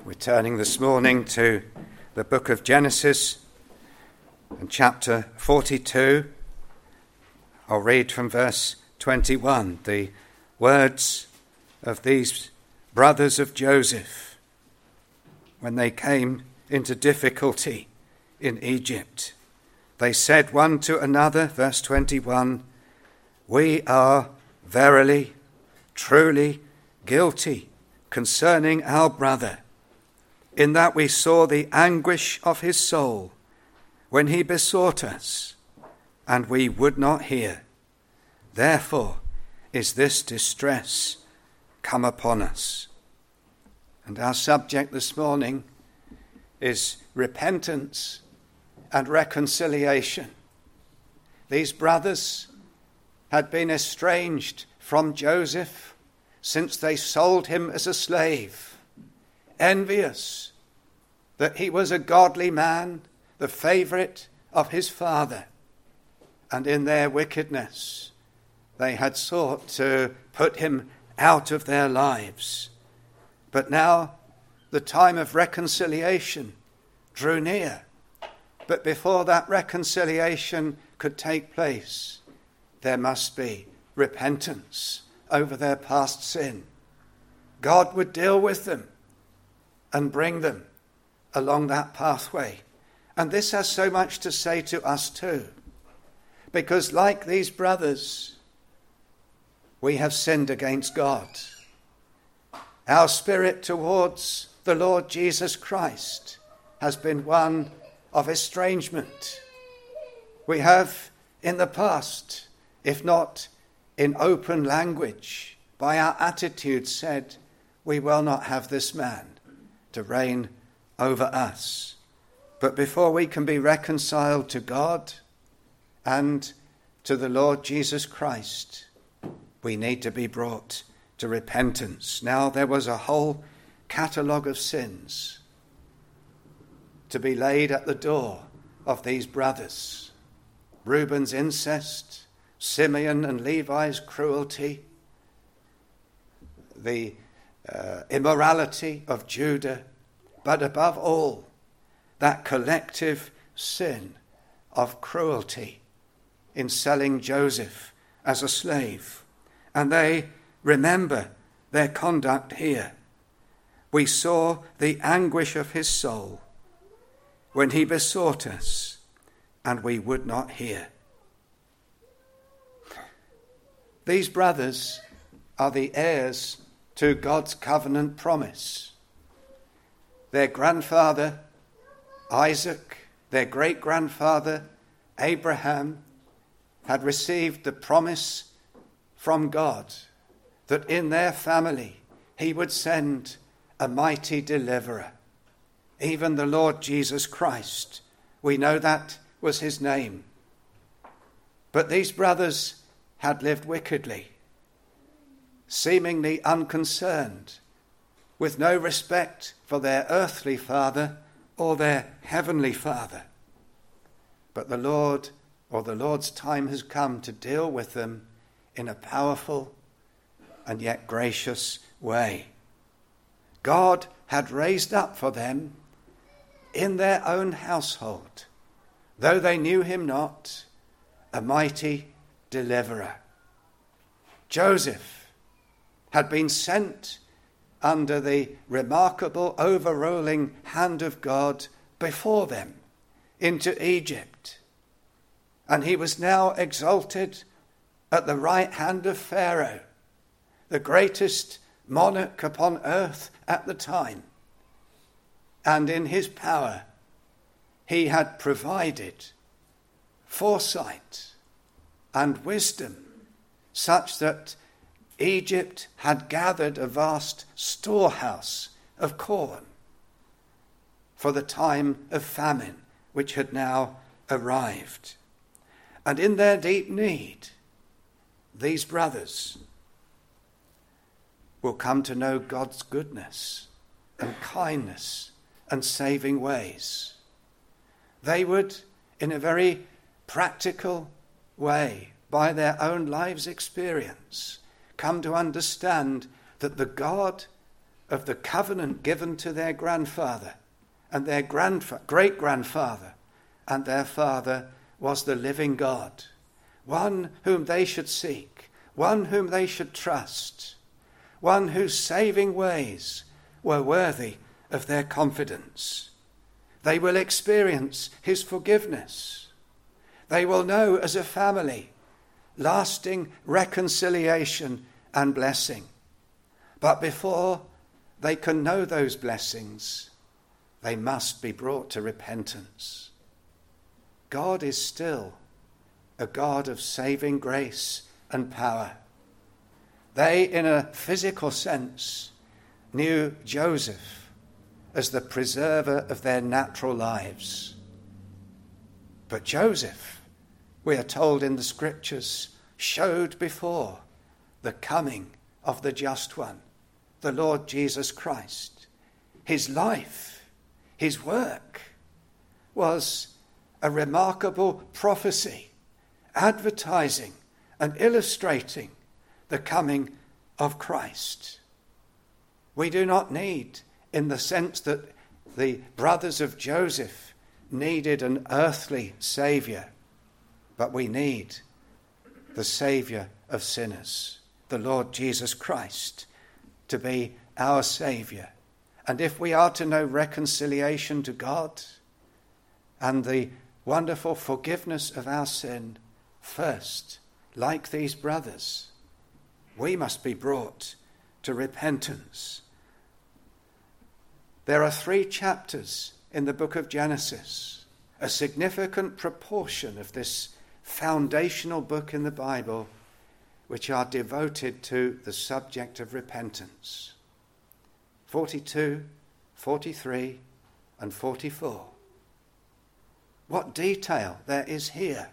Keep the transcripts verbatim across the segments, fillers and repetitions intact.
We're turning this morning to the book of Genesis and chapter forty-two. I'll read from verse twenty-one, the words of these brothers of Joseph when they came into difficulty in Egypt. They said one to another, verse twenty-one, "We are verily, truly guilty concerning our brother, in that we saw the anguish of his soul when he besought us, and we would not hear. Therefore is this distress come upon us." And our subject this morning is repentance and reconciliation. These brothers had been estranged from Joseph since they sold him as a slave, envious that he was a godly man, the favorite of his father. And in their wickedness, they had sought to put him out of their lives. But now the time of reconciliation drew near. But before that reconciliation could take place, there must be repentance over their past sin. God would deal with them and bring them along that pathway. And this has so much to say to us too, because like these brothers, we have sinned against God. Our spirit towards the Lord Jesus Christ has been one of estrangement. We have in the past, if not in open language, by our attitude said, we will not have this man to reign over us. But before we can be reconciled to God and to the Lord Jesus Christ, we need to be brought to repentance. Now there was a whole catalogue of sins to be laid at the door of these brothers. Reuben's incest, Simeon and Levi's cruelty, the uh, immorality of Judah, but above all, that collective sin of cruelty in selling Joseph as a slave. And they remember their conduct here. We saw the anguish of his soul when he besought us, and we would not hear. These brothers are the heirs to God's covenant promise. Their grandfather, Isaac, their great-grandfather, Abraham, had received the promise from God that in their family he would send a mighty deliverer, even the Lord Jesus Christ. We know that was his name. But these brothers had lived wickedly, seemingly unconcerned, with no respect for their earthly father or their heavenly Father. But the Lord, or the Lord's time has come to deal with them in a powerful and yet gracious way. God had raised up for them in their own household, though they knew him not, a mighty deliverer. Joseph had been sent under the remarkable overruling hand of God before them into Egypt. And he was now exalted at the right hand of Pharaoh, the greatest monarch upon earth at the time. And in his power, he had provided foresight and wisdom such that Egypt had gathered a vast storehouse of corn for the time of famine which had now arrived. And in their deep need, these brothers will come to know God's goodness and kindness and saving ways. They would, in a very practical way, by their own lives' experience, come to understand that the God of the covenant given to their grandfather, and their grandfa- great-grandfather, and their father was the living God, one whom they should seek, one whom they should trust, one whose saving ways were worthy of their confidence. They will experience his forgiveness. They will know as a family lasting reconciliation and blessing. But before they can know those blessings, they must be brought to repentance. God is still a God of saving grace and power. They, in a physical sense, knew Joseph as the preserver of their natural lives. But Joseph, we are told in the scriptures, showed before the coming of the just one, the Lord Jesus Christ. His life, his work, was a remarkable prophecy, advertising and illustrating the coming of Christ. We do not need, in the sense that the brothers of Joseph needed an earthly saviour, but we need the Saviour of sinners, the Lord Jesus Christ, to be our Saviour. And if we are to know reconciliation to God and the wonderful forgiveness of our sin, first, like these brothers, we must be brought to repentance. There are three chapters in the book of Genesis, a significant proportion of this foundational book in the Bible, which are devoted to the subject of repentance. forty-two, forty-three, and forty-four. What detail there is here.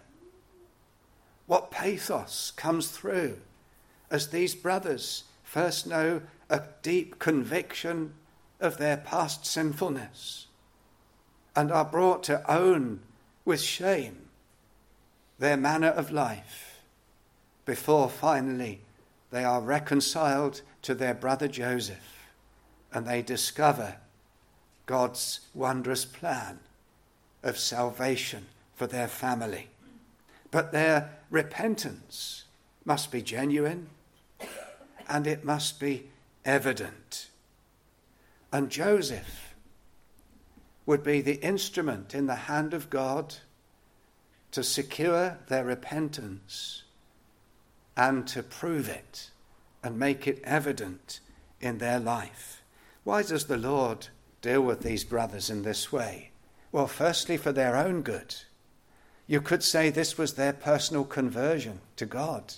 What pathos comes through as these brothers first know a deep conviction of their past sinfulness and are brought to own with shame their manner of life before finally they are reconciled to their brother Joseph and they discover God's wondrous plan of salvation for their family. But their repentance must be genuine and it must be evident. And Joseph would be the instrument in the hand of God to secure their repentance and to prove it and make it evident in their life. Why does the Lord deal with these brothers in this way? Well, firstly, for their own good. You could say this was their personal conversion to God.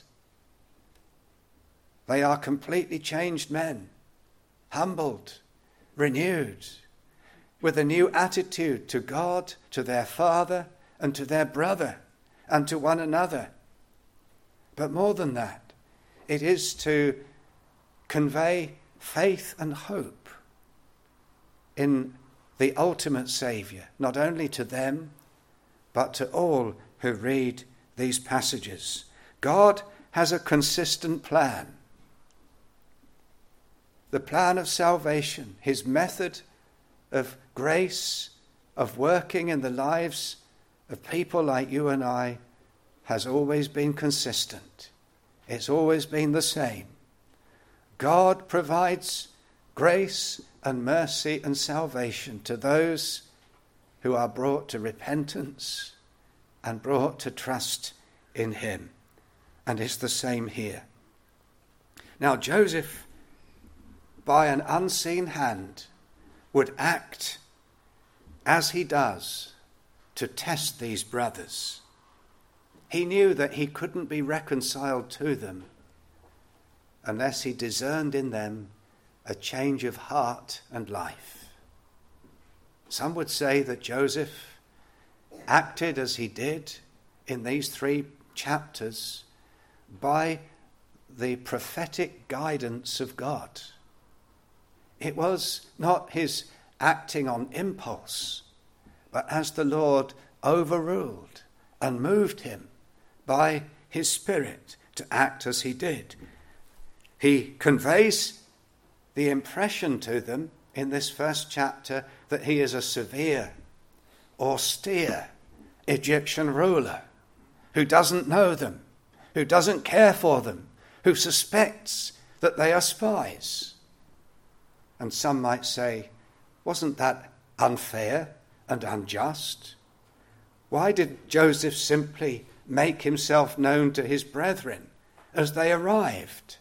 They are completely changed men, humbled, renewed, with a new attitude to God, to their father, and to their brother, and to one another. But more than that, it is to convey faith and hope in the ultimate Saviour, not only to them, but to all who read these passages. God has a consistent plan. The plan of salvation, his method of grace, of working in the lives of people like you and I, has always been consistent. It's always been the same. God provides grace and mercy and salvation to those who are brought to repentance and brought to trust in him. And it's the same here. Now, Joseph, by an unseen hand, would act as he does to test these brothers. He knew that he couldn't be reconciled to them unless he discerned in them a change of heart and life. Some would say that Joseph acted as he did in these three chapters by the prophetic guidance of God. It was not his acting on impulse, but as the Lord overruled and moved him by his Spirit to act as he did. He conveys the impression to them in this first chapter that he is a severe, austere Egyptian ruler who doesn't know them, who doesn't care for them, who suspects that they are spies. And some might say, wasn't that unfair and unjust? Why did Joseph simply make himself known to his brethren as they arrived?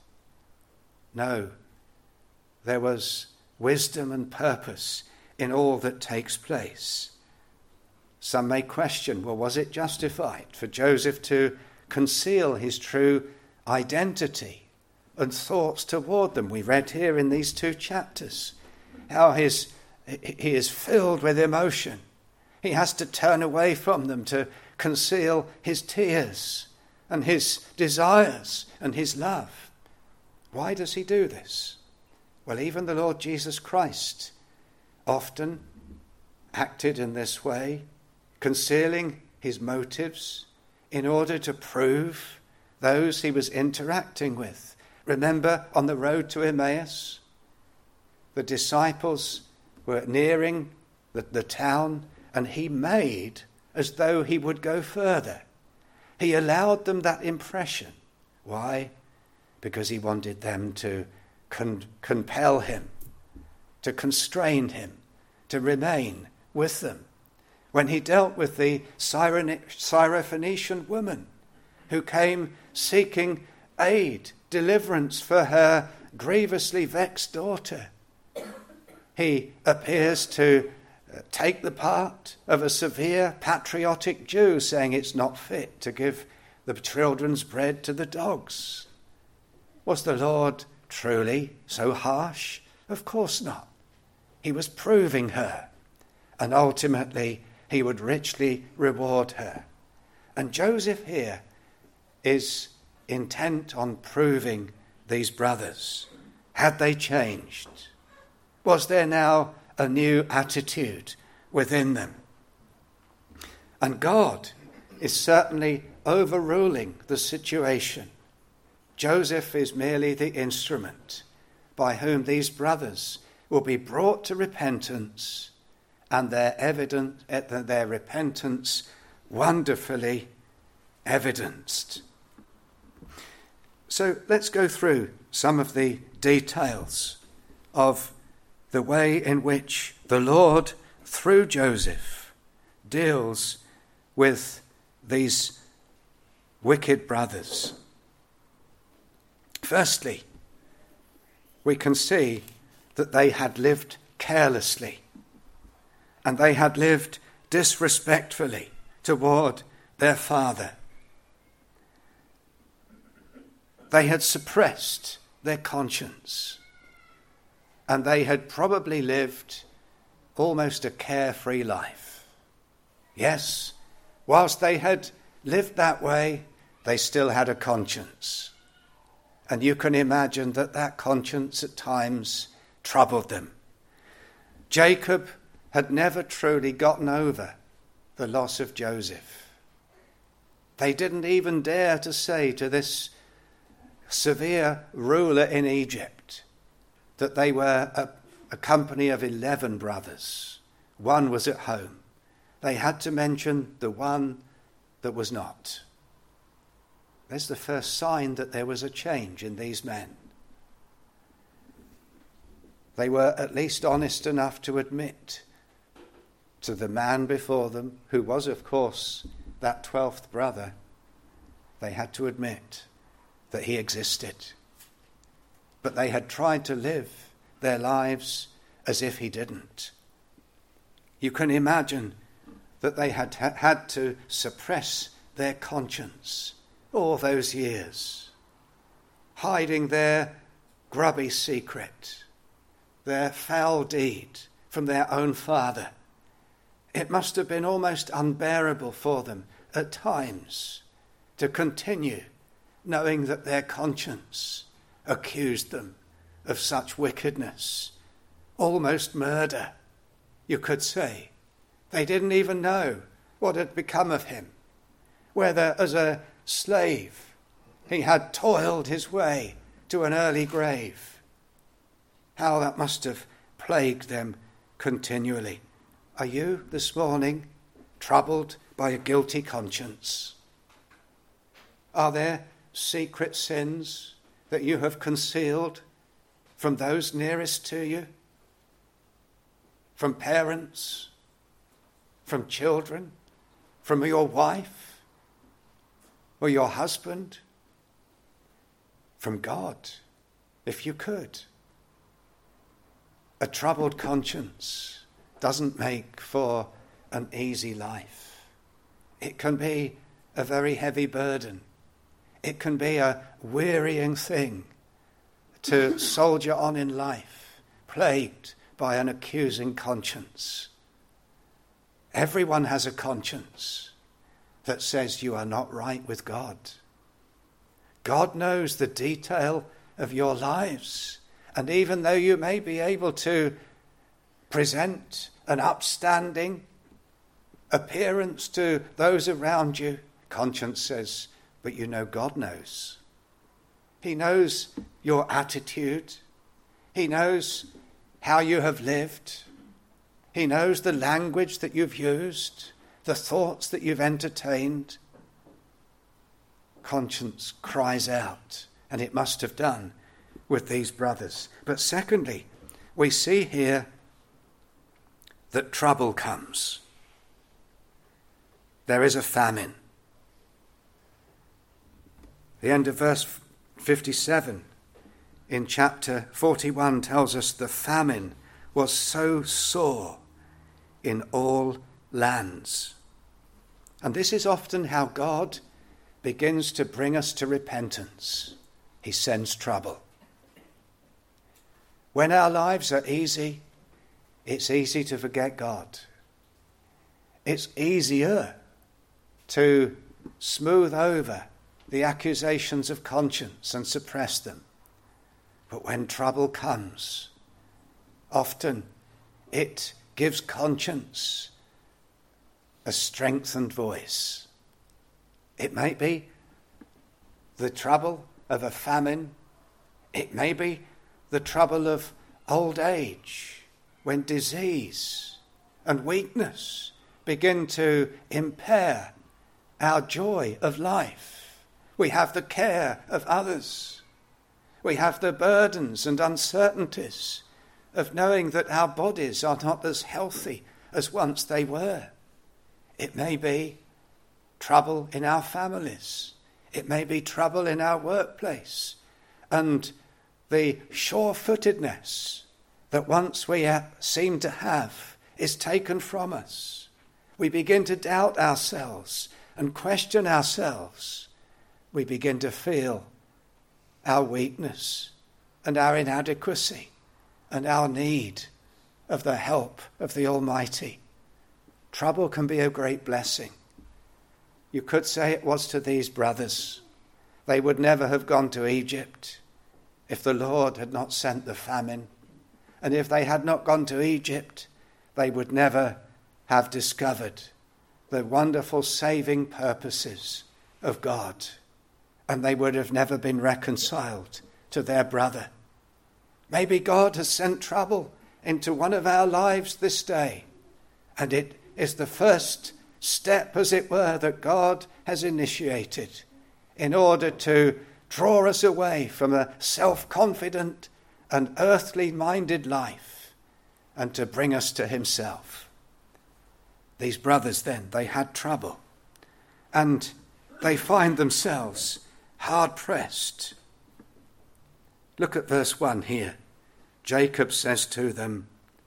No, there was wisdom and purpose in all that takes place. Some may question, well, was it justified for Joseph to conceal his true identity and thoughts toward them? We read here in these two chapters how his, he is filled with emotion. He has to turn away from them to conceal his tears and his desires and his love. Why does he do this? Well, even the Lord Jesus Christ often acted in this way, concealing his motives in order to prove those he was interacting with. Remember, on the road to Emmaus, the disciples were nearing the, the town, and he made as though he would go further. He allowed them that impression. Why? Because he wanted them to con- compel him, to constrain him, to remain with them. When he dealt with the Syrophoenician woman who came seeking aid, deliverance for her grievously vexed daughter, he appears to take the part of a severe patriotic Jew, saying it's not fit to give the children's bread to the dogs. Was the Lord truly so harsh? Of course not. He was proving her, and ultimately he would richly reward her. And Joseph here is intent on proving these brothers. Had they changed? Was there now a new attitude within them? And God is certainly overruling the situation. Joseph is merely the instrument by whom these brothers will be brought to repentance, and their evident, their repentance wonderfully evidenced. So let's go through some of the details of the way in which the Lord, through Joseph, deals with these wicked brothers. Firstly, we can see that they had lived carelessly, and they had lived disrespectfully toward their father. They had suppressed their conscience, and they had probably lived almost a carefree life. Yes, whilst they had lived that way, they still had a conscience. And you can imagine that that conscience at times troubled them. Jacob had never truly gotten over the loss of Joseph. They didn't even dare to say to this severe ruler in Egypt that they were a, a company of eleven brothers. One was at home. They had to mention the one that was not. There's the first sign that there was a change in these men. They were at least honest enough to admit to the man before them, who was, of course, that twelfth brother, they had to admit that he existed. But they had tried to live their lives as if he didn't. You can imagine that they had had to suppress their conscience all those years, hiding their grubby secret, their foul deed from their own father. It must have been almost unbearable for them at times to continue knowing that their conscience accused them of such wickedness, almost murder, you could say. They didn't even know what had become of him, whether as a slave he had toiled his way to an early grave, how that must have plagued them continually. Are you this morning troubled by a guilty conscience? Are there secret sins that you have concealed from those nearest to you? From parents? From children? From your wife? Or your husband? From God, if you could. A troubled conscience doesn't make for an easy life. It can be a very heavy burden. It can be a wearying thing to soldier on in life, plagued by an accusing conscience. Everyone has a conscience that says you are not right with God. God knows the detail of your lives, and even though you may be able to present an upstanding appearance to those around you, conscience says, but you know God knows. He knows your attitude. He knows how you have lived. He knows the language that you've used, the thoughts that you've entertained. Conscience cries out, and it must have done with these brothers. But secondly, we see here that trouble comes. There is a famine. The end of verse fifty-seven in chapter forty-one tells us the famine was so sore in all lands. And this is often how God begins to bring us to repentance. He sends trouble. When our lives are easy, it's easy to forget God. It's easier to smooth over the accusations of conscience and suppress them. But when trouble comes, often it gives conscience a strengthened voice. It may be the trouble of a famine. It may be the trouble of old age, when disease and weakness begin to impair our joy of life. We have the care of others. We have the burdens and uncertainties of knowing that our bodies are not as healthy as once they were. It may be trouble in our families. It may be trouble in our workplace. And the sure-footedness that once we seemed to have is taken from us. We begin to doubt ourselves and question ourselves. We begin to feel our weakness and our inadequacy and our need of the help of the Almighty. Trouble can be a great blessing. You could say it was to these brothers. They would never have gone to Egypt if the Lord had not sent the famine. And if they had not gone to Egypt, they would never have discovered the wonderful saving purposes of God. And they would have never been reconciled to their brother. Maybe God has sent trouble into one of our lives this day, and it is the first step, as it were, that God has initiated in order to draw us away from a self-confident and earthly-minded life and to bring us to himself. These brothers then, they had trouble, and they find themselves hard-pressed. Look at verse one here. Jacob says to them,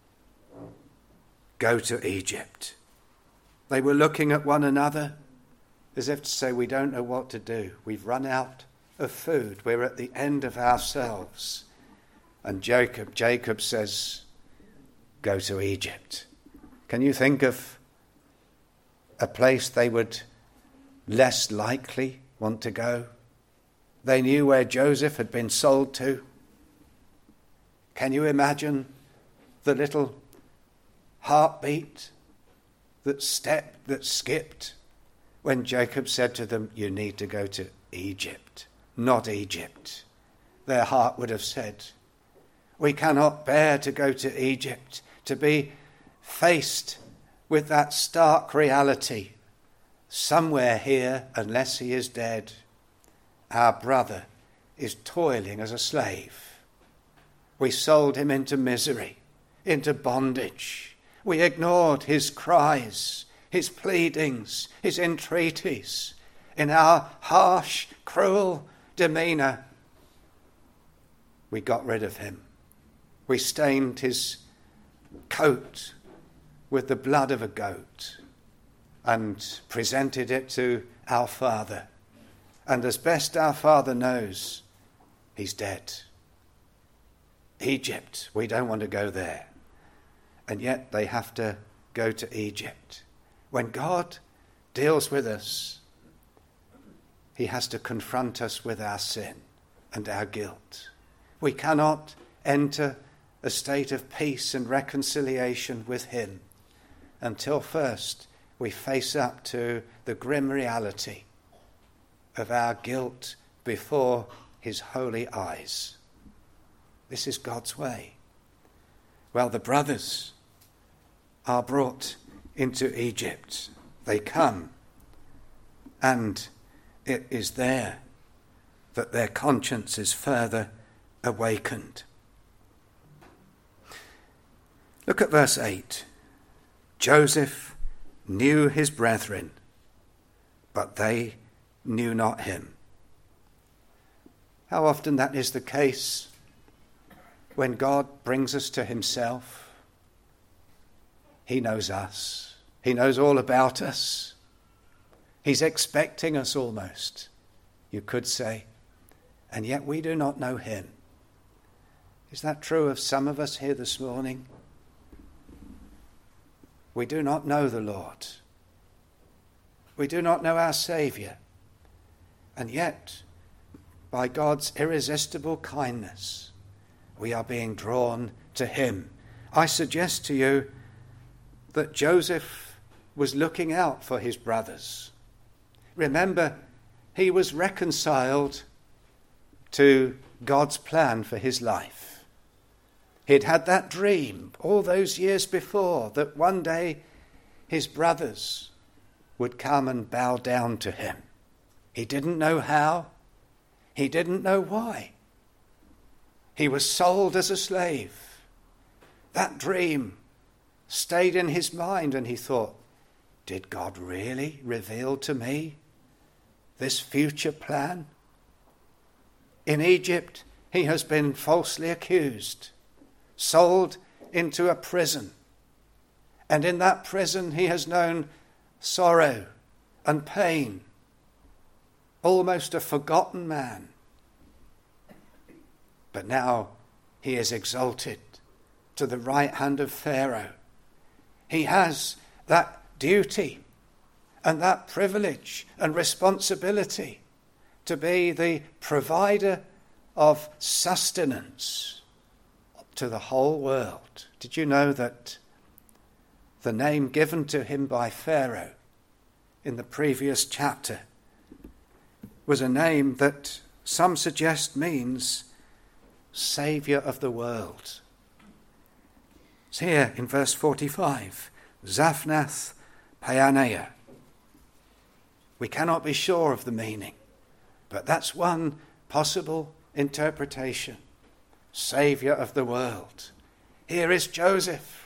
"Go to Egypt." They were looking at one another as if to say, we don't know what to do. We've run out of food. We're at the end of ourselves. And Jacob, Jacob says, "Go to Egypt." Can you think of a place they would less likely want to go? They knew where Joseph had been sold to. Can you imagine the little heartbeat that stepped, that skipped when Jacob said to them, "You need to go to Egypt, not Egypt"? Their heart would have said, We cannot bear to go to Egypt, to be faced with that stark reality. Somewhere here, unless he is dead, our brother is toiling as a slave. We sold him into misery, into bondage. We ignored his cries, his pleadings, his entreaties. In our harsh, cruel demeanour, we got rid of him. We stained his coat with the blood of a goat and presented it to our father. And as best our father knows, he's dead. Egypt, we don't want to go there. And yet they have to go to Egypt. When God deals with us, he has to confront us with our sin and our guilt. We cannot enter a state of peace and reconciliation with him until first we face up to the grim reality of our guilt before his holy eyes. This is God's way. Well, the brothers are brought into Egypt. They come, and it is there that their conscience is further awakened. Look at verse eight. Joseph knew his brethren, but they knew not him. How often that is the case when God brings us to himself. He knows us. He knows all about us. He's expecting us almost, you could say, and yet we do not know him. Is that true of some of us here this morning? We do not know the Lord. We do not know our Saviour. And yet, by God's irresistible kindness, we are being drawn to him. I suggest to you that Joseph was looking out for his brothers. Remember, he was reconciled to God's plan for his life. He'd had that dream all those years before that one day his brothers would come and bow down to him. He didn't know how. He didn't know why. He was sold as a slave. That dream stayed in his mind, and he thought, did God really reveal to me this future plan? In Egypt, he has been falsely accused, sold into a prison. And in that prison, he has known sorrow and pain, almost a forgotten man. But now he is exalted to the right hand of Pharaoh. He has that duty and that privilege and responsibility to be the provider of sustenance to the whole world. Did you know that the name given to him by Pharaoh in the previous chapter was a name that some suggest means Saviour of the world? It's here in verse forty-five, Zaphnath Paaneah. We cannot be sure of the meaning, but that's one possible interpretation. Saviour of the world. Here is Joseph.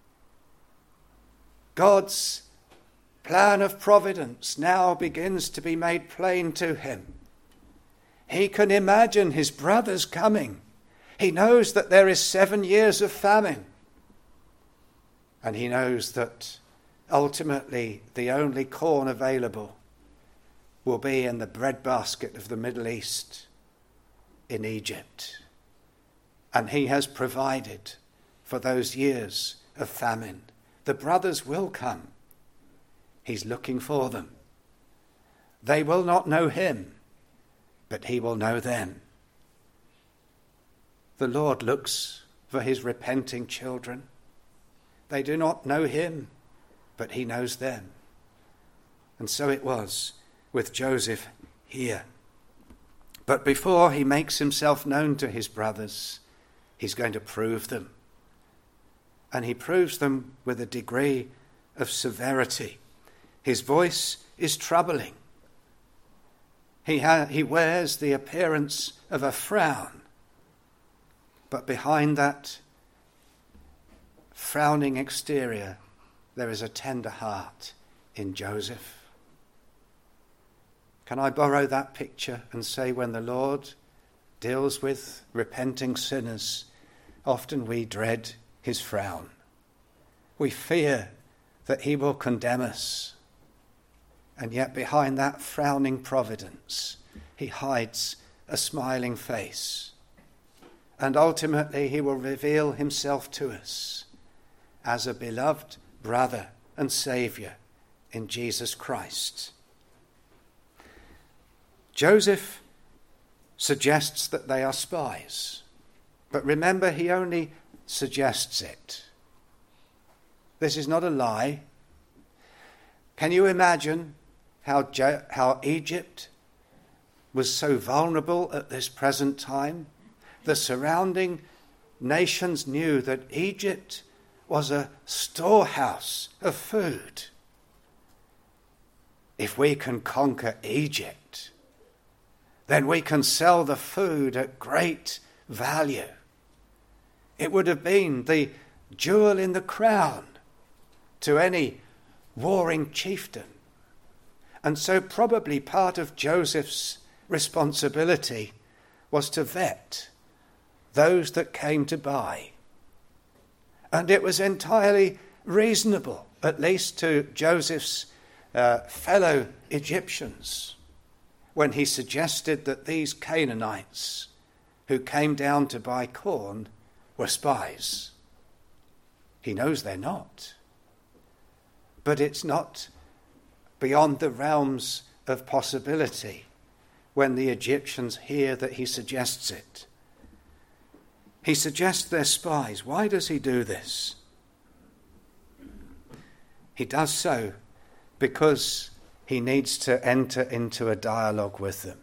God's plan of providence now begins to be made plain to him. He can imagine his brothers coming. He knows that there is seven years of famine. And he knows that ultimately the only corn available will be in the breadbasket of the Middle East, in Egypt. And he has provided for those years of famine. The brothers will come. He's looking for them. They will not know him, but he will know them. The Lord looks for his repenting children. They do not know him, but he knows them. And so it was with Joseph here. But before he makes himself known to his brothers, He's going to prove them. And he proves them with a degree of severity. His voice is troubling. He, ha- he wears the appearance of a frown. But behind that frowning exterior, there is a tender heart in Joseph. Can I borrow that picture and say, when the Lord deals with repenting sinners, often we dread his frown. We fear that he will condemn us. And yet behind that frowning providence, he hides a smiling face. And ultimately he will reveal himself to us as a beloved brother and Saviour in Jesus Christ. Joseph suggests that they are spies. But remember, he only suggests it. This is not a lie. Can you imagine how, Jo- how Egypt was so vulnerable at this present time? The surrounding nations knew that Egypt was a storehouse of food. If we can conquer Egypt, then we can sell the food at great value. It would have been the jewel in the crown to any warring chieftain. And so probably part of Joseph's responsibility was to vet those that came to buy. And it was entirely reasonable, at least to Joseph's uh, fellow Egyptians, when he suggested that these Canaanites who came down to buy corn were spies. He knows they're not. But it's not beyond the realms of possibility when the Egyptians hear that he suggests it. He suggests they're spies. Why does he do this? He does so because he needs to enter into a dialogue with them.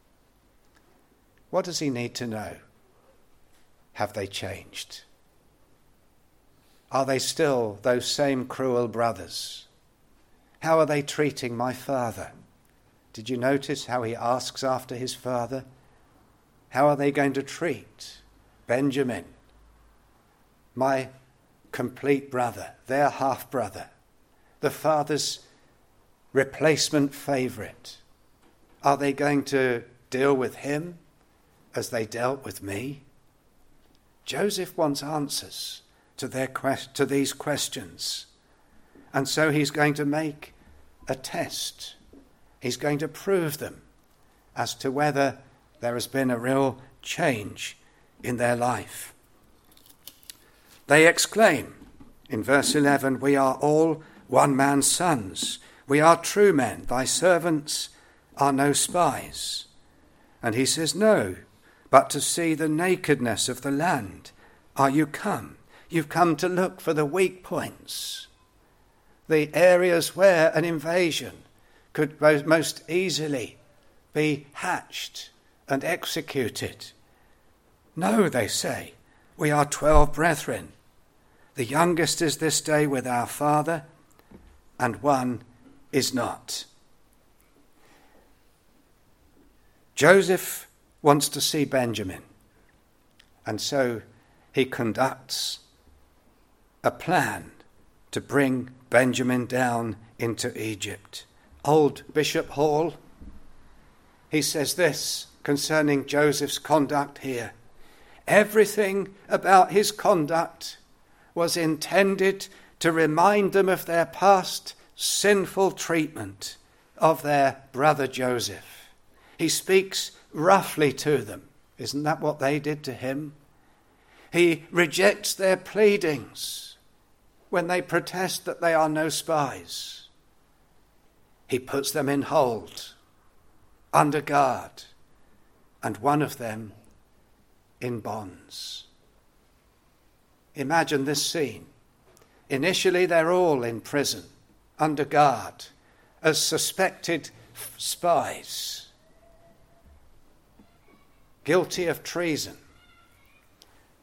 What does he need to know? Have they changed? Are they still those same cruel brothers? How are they treating my father? Did you notice how he asks after his father? How are they going to treat Benjamin, my complete brother, their half-brother, the father's replacement favourite? Are they going to deal with him as they dealt with me? Joseph wants answers to their quest- to these questions. And so he's going to make a test. He's going to prove them as to whether there has been a real change in their life. They exclaim in verse eleven, "We are all one man's sons. We are true men. Thy servants are no spies." And he says, "No, but to see the nakedness of the land are you come. You've come to look for the weak points, the areas where an invasion could most easily be hatched and executed. No, they say, we are twelve brethren. The youngest is this day with our father, and one is not." Joseph wants to see Benjamin, and so he conducts a plan to bring Benjamin down into Egypt. Old Bishop Hall, he says this concerning Joseph's conduct here: everything about his conduct was intended to remind them of their past sinful treatment of their brother Joseph. He speaks roughly to them. Isn't that what they did to him? He rejects their pleadings when they protest that they are no spies. He puts them in hold, under guard, and one of them in bonds. Imagine this scene. Initially, they're all in prison, under guard, as suspected spies, guilty of treason.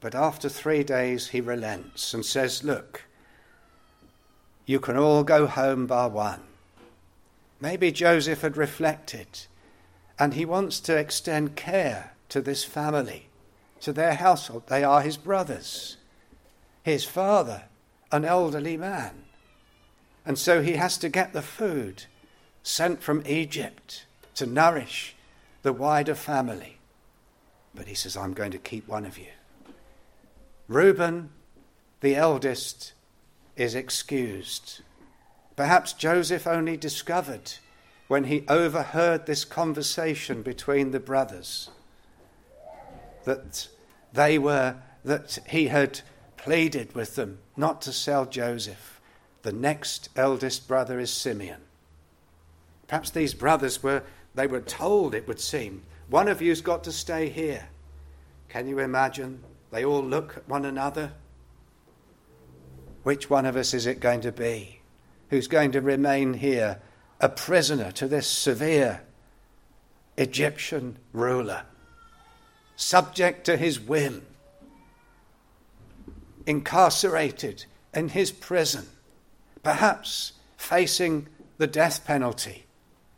But after three days he relents and says, look, you can all go home bar one. Maybe Joseph had reflected, and he wants to extend care to this family, to their household. They are his brothers, his father, an elderly man. And so he has to get the food sent from Egypt to nourish the wider family. But he says, I'm going to keep one of you. Reuben, the eldest, is excused. Perhaps Joseph only discovered when he overheard this conversation between the brothers that they were, that he had pleaded with them not to sell Joseph. The next eldest brother is Simeon. Perhaps these brothers were, they were told, it would seem, one of you's got to stay here. Can you imagine? They all look at one another. Which one of us is it going to be? Who's going to remain here, a prisoner to this severe Egyptian ruler, subject to his whim, incarcerated in his prison, perhaps facing the death penalty?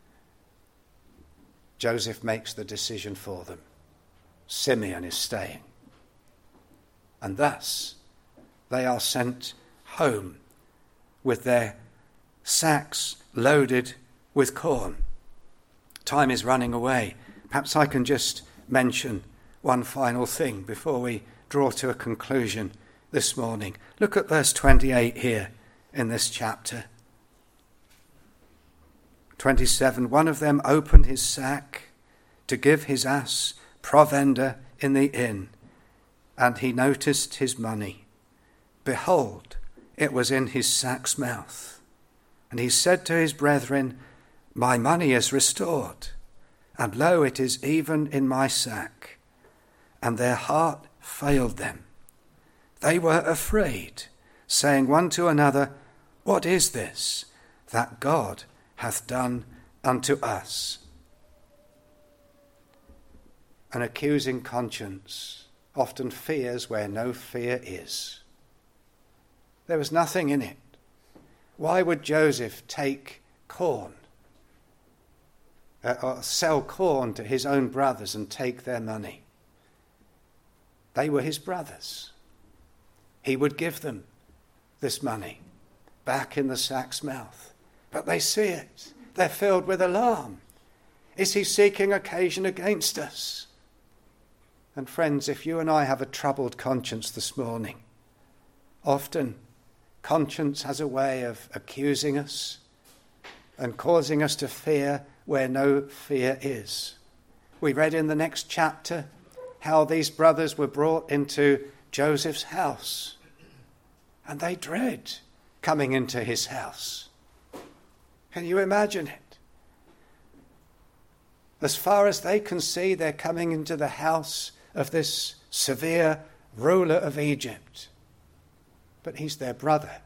Joseph makes the decision for them. Simeon is staying. And thus, they are sent home with their sacks loaded with corn. Time is running away. Perhaps I can just mention one final thing before we draw to a conclusion this morning. Look at verse twenty-eight here in this chapter. twenty-seven, one of them opened his sack to give his ass provender in the inn, and he noticed his money. Behold, it was in his sack's mouth. And he said to his brethren, my money is restored, and lo, it is even in my sack. And their heart failed them. They were afraid, saying one to another, what is this that God hath done unto us? An accusing conscience often fears where no fear is. There was nothing in it. Why would Joseph take corn, uh, or sell corn to his own brothers and take their money? They were his brothers. He would give them this money back in the sack's mouth. But they see it. They're filled with alarm. Is he seeking occasion against us? And friends, if you and I have a troubled conscience this morning, often conscience has a way of accusing us and causing us to fear where no fear is. We read in the next chapter how these brothers were brought into Joseph's house, and they dread coming into his house. Can you imagine it? As far as they can see, they're coming into the house of this severe ruler of Egypt. But he's their brother.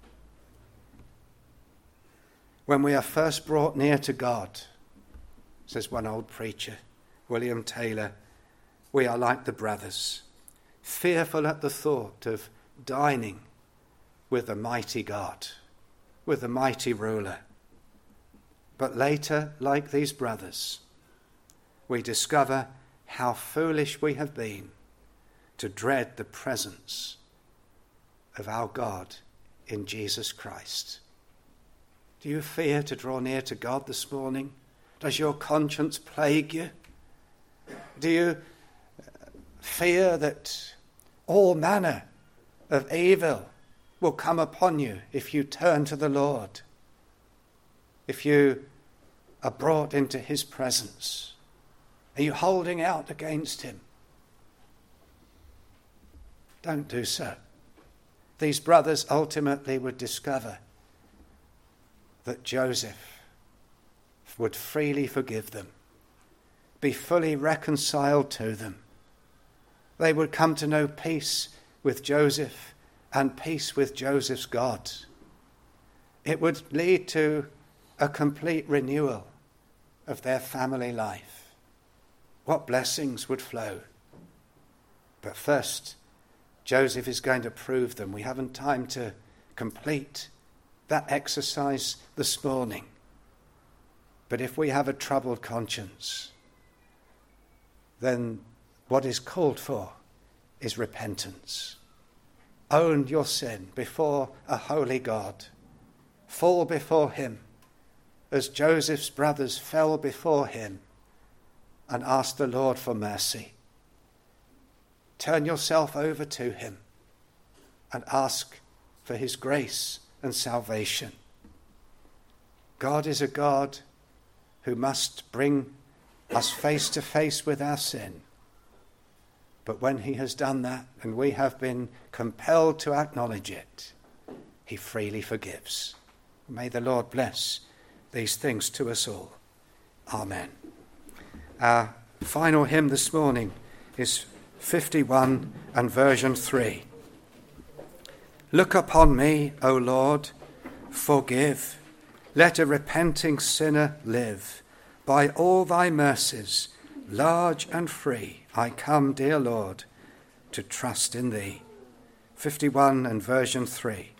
When we are first brought near to God, says one old preacher, William Taylor, we are like the brothers, fearful at the thought of dining with the mighty God, with the mighty ruler. But later, like these brothers, we discover how foolish we have been to dread the presence of our God in Jesus Christ. Do you fear to draw near to God this morning? Does your conscience plague you? Do you fear that all manner of evil will come upon you if you turn to the Lord, if you are brought into his presence? Are you holding out against him? Don't do so. These brothers ultimately would discover that Joseph would freely forgive them, be fully reconciled to them. They would come to know peace with Joseph and peace with Joseph's God. It would lead to a complete renewal of their family life. What blessings would flow. But first, Joseph is going to prove them. We haven't time to complete that exercise this morning. But if we have a troubled conscience, then what is called for is repentance. Own your sin before a holy God. Fall before him as Joseph's brothers fell before him, and ask the Lord for mercy. Turn yourself over to him and ask for his grace and salvation. God is a God who must bring us face to face with our sin. But when he has done that, and we have been compelled to acknowledge it, he freely forgives. May the Lord bless these things to us all. Amen. Our final hymn this morning is fifty-one and version three. Look upon me, O Lord, forgive. Let a repenting sinner live. By all thy mercies, large and free, I come, dear Lord, to trust in thee. fifty-one and version three.